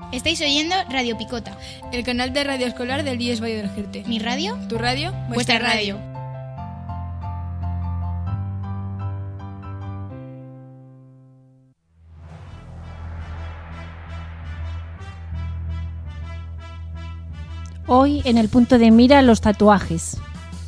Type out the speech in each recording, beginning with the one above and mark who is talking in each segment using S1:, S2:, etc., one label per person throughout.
S1: Estáis oyendo Radio Picota,
S2: el canal de radio escolar del IES Valle del Jerte.
S1: ¿Mi radio?
S2: ¿Tu radio?
S1: Vuestra radio.
S3: Hoy en el punto de mira los tatuajes.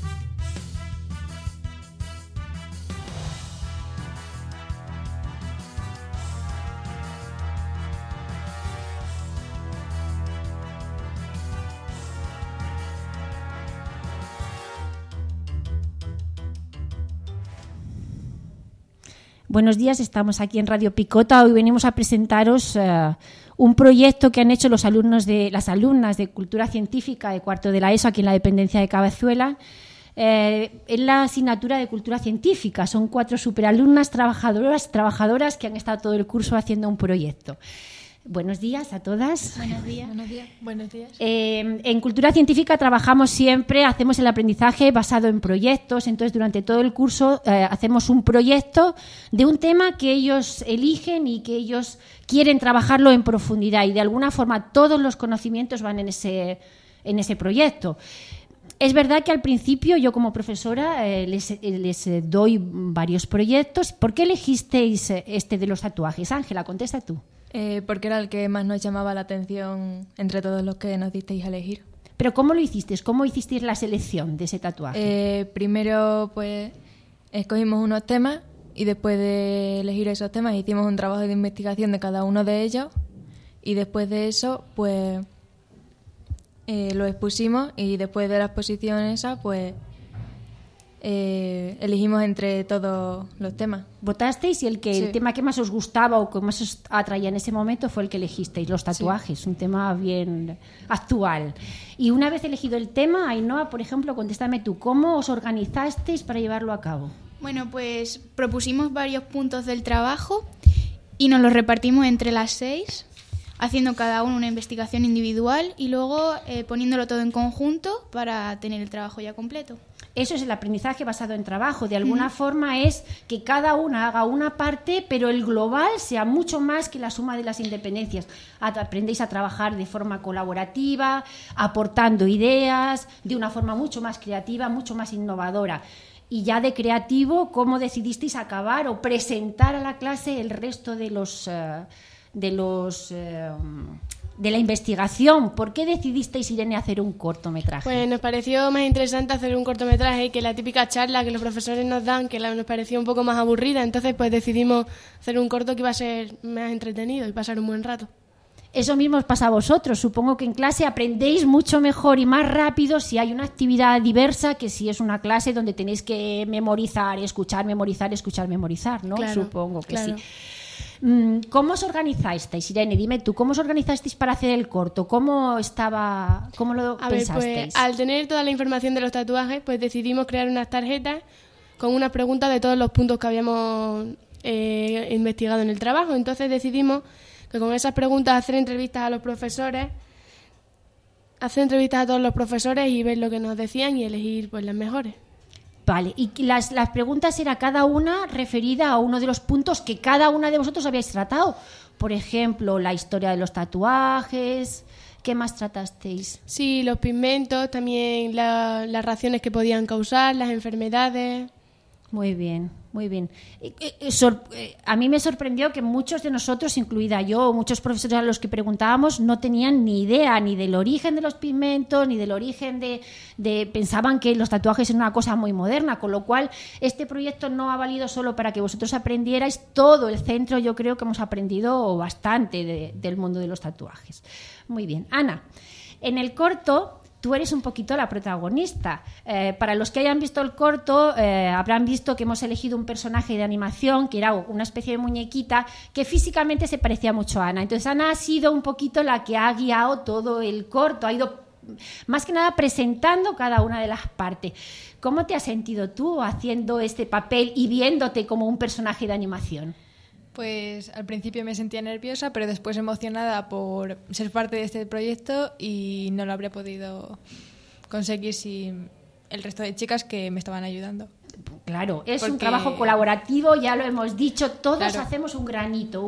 S3: Buenos días, estamos aquí en Radio Picota. Hoy venimos a presentaros un proyecto que han hecho las alumnas de Cultura Científica de cuarto de la ESO aquí en la dependencia de Cabezuela. En la asignatura de Cultura Científica son 4 superalumnas trabajadoras que han estado todo el curso haciendo un proyecto. Buenos días a todas.
S1: Buenos días.
S2: Buenos días. Buenos días.
S3: En Cultura Científica trabajamos siempre, hacemos el aprendizaje basado en proyectos. Entonces, durante todo el curso hacemos un proyecto de un tema que ellos eligen y que ellos quieren trabajarlo en profundidad. Y de alguna forma todos los conocimientos van en ese proyecto. Es verdad que al principio yo como profesora les doy varios proyectos. ¿Por qué elegisteis este de los tatuajes? Ángela, contesta tú.
S2: Porque era el que más nos llamaba la atención entre todos los que nos disteis a elegir.
S3: ¿Pero cómo lo hicisteis? ¿Cómo hicisteis la selección de ese tatuaje?
S2: Primero, pues, escogimos unos temas y después de elegir esos temas hicimos un trabajo de investigación de cada uno de ellos y después de eso, pues, lo expusimos y después de la exposición esa, pues, elegimos entre todos los temas.
S3: ¿Votasteis y el tema que más os gustaba o que más os atraía en ese momento fue el que elegisteis, los tatuajes? Sí. Un tema bien actual. Y una vez elegido el tema, Ainhoa, por ejemplo, contéstame tú, ¿cómo os organizasteis para llevarlo a cabo?
S1: Bueno, pues propusimos varios puntos del trabajo y nos los repartimos entre las 6, haciendo cada uno una investigación individual y luego poniéndolo todo en conjunto para tener el trabajo ya completo.
S3: Eso es el aprendizaje basado en trabajo. De alguna forma es que cada una haga una parte, pero el global sea mucho más que la suma de las independencias. Aprendéis a trabajar de forma colaborativa, aportando ideas, de una forma mucho más creativa, mucho más innovadora. Y ya de creativo, ¿cómo decidisteis acabar o presentar a la clase el resto de la investigación? ¿Por qué decidisteis, Irene, hacer un cortometraje?
S4: Pues nos pareció más interesante hacer un cortometraje que la típica charla que los profesores nos dan, que nos pareció un poco más aburrida. Entonces pues decidimos hacer un corto que iba a ser más entretenido y pasar un buen rato.
S3: Eso mismo os pasa a vosotros. Supongo que en clase aprendéis mucho mejor y más rápido si hay una actividad diversa que si es una clase donde tenéis que memorizar, escuchar, memorizar, ¿no?
S4: Claro,
S3: Supongo que
S4: claro.
S3: Sí. ¿Cómo os organizasteis, Irene? Dime tú, ¿cómo os organizasteis para hacer el corto? ¿Cómo lo pensasteis?
S4: Pues al tener toda la información de los tatuajes, pues decidimos crear unas tarjetas con unas preguntas de todos los puntos que habíamos investigado en el trabajo. Entonces decidimos que con esas preguntas hacer entrevistas a todos los profesores y ver lo que nos decían y elegir pues las mejores.
S3: Vale, y las preguntas era cada una referida a uno de los puntos que cada una de vosotros habíais tratado. Por ejemplo, la historia de los tatuajes. ¿Qué más tratasteis?
S4: Sí, los pigmentos, también las reacciones que podían causar, las enfermedades.
S3: Muy bien, muy bien. A mí me sorprendió que muchos de nosotros, incluida yo, muchos profesores a los que preguntábamos, no tenían ni idea ni del origen de los pigmentos, ni del origen pensaban que los tatuajes eran una cosa muy moderna, con lo cual este proyecto no ha valido solo para que vosotros aprendierais, todo el centro yo creo que hemos aprendido bastante del mundo de los tatuajes. Muy bien. Ana, en el corto tú eres un poquito la protagonista. Para los que hayan visto el corto, habrán visto que hemos elegido un personaje de animación que era una especie de muñequita que físicamente se parecía mucho a Ana. Entonces Ana ha sido un poquito la que ha guiado todo el corto, ha ido más que nada presentando cada una de las partes. ¿Cómo te has sentido tú haciendo este papel y viéndote como un personaje de animación?
S2: Pues al principio me sentía nerviosa, pero después emocionada por ser parte de este proyecto y no lo habría podido conseguir sin el resto de chicas que me estaban ayudando.
S3: Claro, es un
S2: Porque-
S3: trabajo colaborativo, ya lo hemos dicho, todos
S2: Claro.
S3: hacemos un granito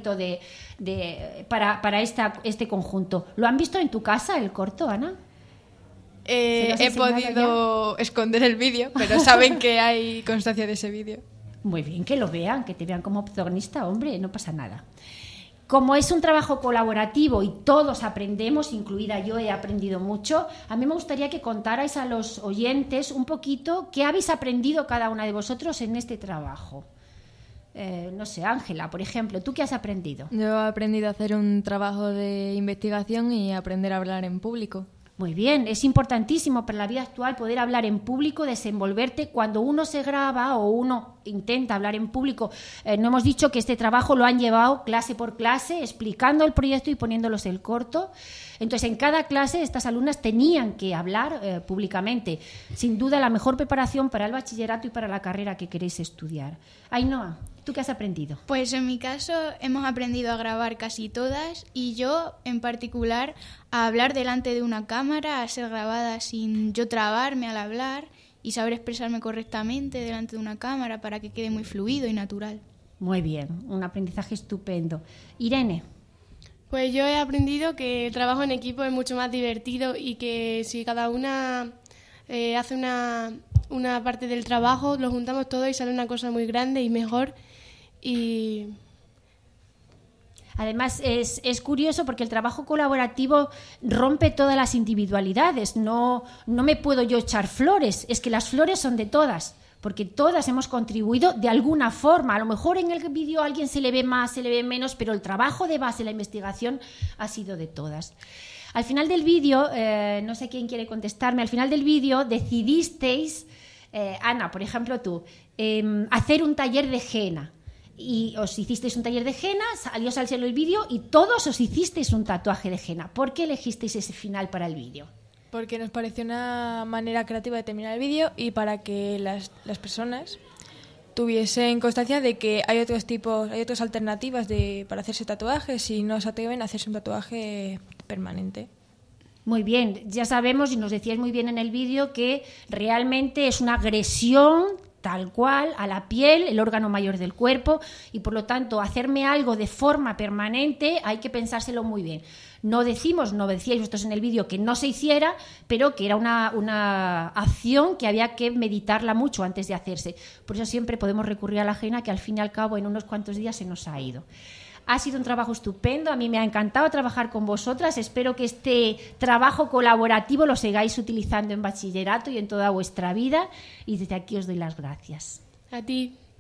S3: para este conjunto. ¿Lo han visto en tu casa, el corto, Ana? ¿Se lo has
S2: He
S3: enseñado
S2: podido esconder el vídeo, pero saben que hay constancia de ese vídeo.
S3: Muy bien, que lo vean, que te vean como protagonista, hombre, no pasa nada. Como es un trabajo colaborativo y todos aprendemos, incluida yo, he aprendido mucho, a mí me gustaría que contarais a los oyentes un poquito qué habéis aprendido cada una de vosotros en este trabajo. No sé, Ángela, por ejemplo, ¿tú qué has aprendido?
S2: Yo he aprendido a hacer un trabajo de investigación y aprender a hablar en público.
S3: Muy bien, es importantísimo para la vida actual poder hablar en público, desenvolverte. Cuando uno se graba o uno intenta hablar en público, no hemos dicho que este trabajo lo han llevado clase por clase, explicando el proyecto y poniéndolos el corto. Entonces, en cada clase estas alumnas tenían que hablar públicamente. Sin duda, la mejor preparación para el bachillerato y para la carrera que queréis estudiar. Ainhoa, ¿tú qué has aprendido?
S1: Pues en mi caso hemos aprendido a grabar casi todas y yo en particular a hablar delante de una cámara, a ser grabada sin yo trabarme al hablar y saber expresarme correctamente delante de una cámara para que quede muy fluido y natural.
S3: Muy bien, un aprendizaje estupendo. Irene.
S4: Pues yo he aprendido que el trabajo en equipo es mucho más divertido y que si cada una hace una parte del trabajo, lo juntamos todo y sale una cosa muy grande y mejor. Y
S3: Además, es curioso porque el trabajo colaborativo rompe todas las individualidades. No me puedo yo echar flores, es que las flores son de todas, porque todas hemos contribuido de alguna forma. A lo mejor en el vídeo a alguien se le ve más, se le ve menos, pero el trabajo de base, la investigación, ha sido de todas. Al final del vídeo, no sé quién quiere contestarme, al final del vídeo decidisteis, Ana, por ejemplo tú, hacer un taller de henna. Y os hicisteis un taller de henna, salió al cielo el vídeo y todos os hicisteis un tatuaje de henna. ¿Por qué elegisteis ese final para el vídeo?
S2: Porque nos pareció una manera creativa de terminar el vídeo y para que las personas tuviesen constancia de que hay otras alternativas para hacerse tatuajes y no se atreven a hacerse un tatuaje permanente.
S3: Muy bien, ya sabemos y nos decíais muy bien en el vídeo que realmente es una agresión tal cual a la piel, el órgano mayor del cuerpo, y por lo tanto hacerme algo de forma permanente hay que pensárselo muy bien. No decíais vosotros en el vídeo que no se hiciera, pero que era una acción que había que meditarla mucho antes de hacerse. Por eso siempre podemos recurrir a la henna, que al fin y al cabo en unos cuantos días se nos ha ido. Ha sido un trabajo estupendo, a mí me ha encantado trabajar con vosotras, espero que este trabajo colaborativo lo sigáis utilizando en bachillerato y en toda vuestra vida, y desde aquí os doy las gracias.
S4: a ti.